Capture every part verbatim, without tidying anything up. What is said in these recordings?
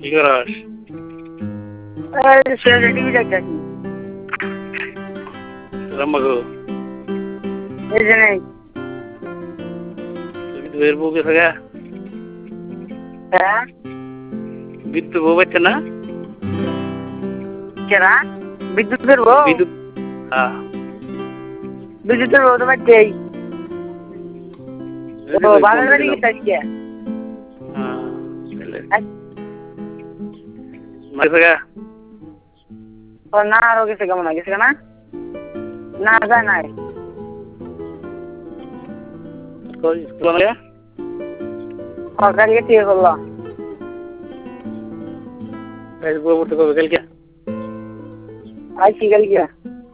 কি করাস? এই সে টিভি দেখতেছি। রাম্মাগো এই যে নেই। বিদ্যুতের বউ গেছে গা? হ্যাঁ বিদ্যুৎ বউ বাচ্চা না? কেনা বিদ্যুতের বউ? বিদ্যুৎ হ্যাঁ বিদ্যুতের বউ তো বাচ্চাই। ও বাবার বাড়ি গেছে আজকে। মারছে গা? ও না আরো গেছে কেমন গেছে না? না যায় নাই। সরকারি ঠিক হলো। কালকে আইছি কালকে।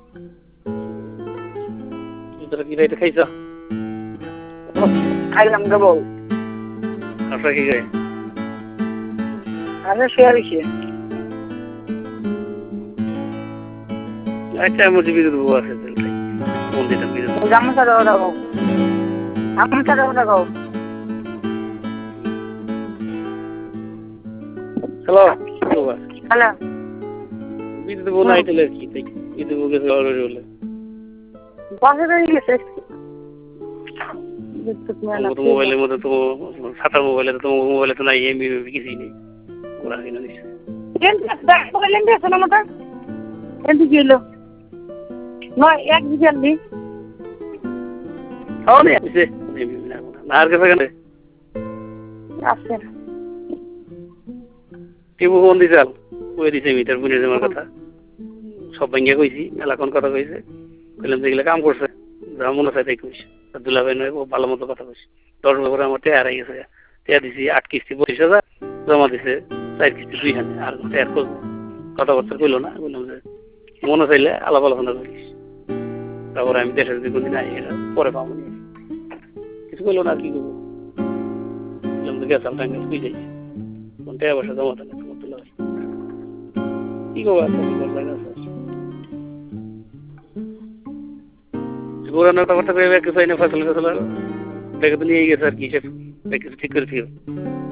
তোরা কি রাইতে খাইছ? খাইলাম তো বউ। আপনার কি গায়ে? আমি শুয়ে রয়েছি। আচ্ছা আমার বিদ্যুৎ বউ আছে ফোন দিতাম বিদ্যুৎ। আমার সাথে কথা কও। আমার সাথে কথা কও। হ্যালো হ্যালো বিদ্যুৎ বউ নাই তাহলে কি বিদ্যুৎ বউ গেছে অলরেডি বলে বাসে বেরিয়ে গেছে। মোবাইলের মধ্যে তো সাতার মোবাইলে তো মোবাইলে তো নাই এমবি কিছুই নেই ওরা কিনে নিচ্ছে নয় এক বিকেল দি আর কাছে কেন আছে টিপু ফোন দিছাল কই দিছে মিটার বুঝে যাওয়ার কথা সব ভাঙ্গিয়া কইছি মেলাক্ষণ কথা কইছে কইলাম যেগুলো কাম করছে যা মনে চাই তাই কইছি দুলাভাই নয় ও ভালো মতো কথা কইছি দশ বছর আমার টেয়ার হয়ে গেছে টেয়ার দিছি আট কিস্তি পঁচিশ হাজার জমা দিছে চার কিস্তি দুই হাজার আর টেয়ার কথাবার্তা কইলো না বললাম যে মনে চাইলে আলাপ আলোচনা করিস তারপরে আমি দেশের যদি কোনদিন আই এটা পরে পাবো না কিছু কইলো না আর কি করবো বললাম যে গেছাল টাঙ্গাল তুই যাইছি কোন টেয়ার বসে জমা দেন তোমার দুলাভাই কি করবো আর জায়গা আছে কথাবার্তা করে চাই না ফসল ফসল দেখে তো নিয়ে গেছে আর কি সে কিছু ঠিক করে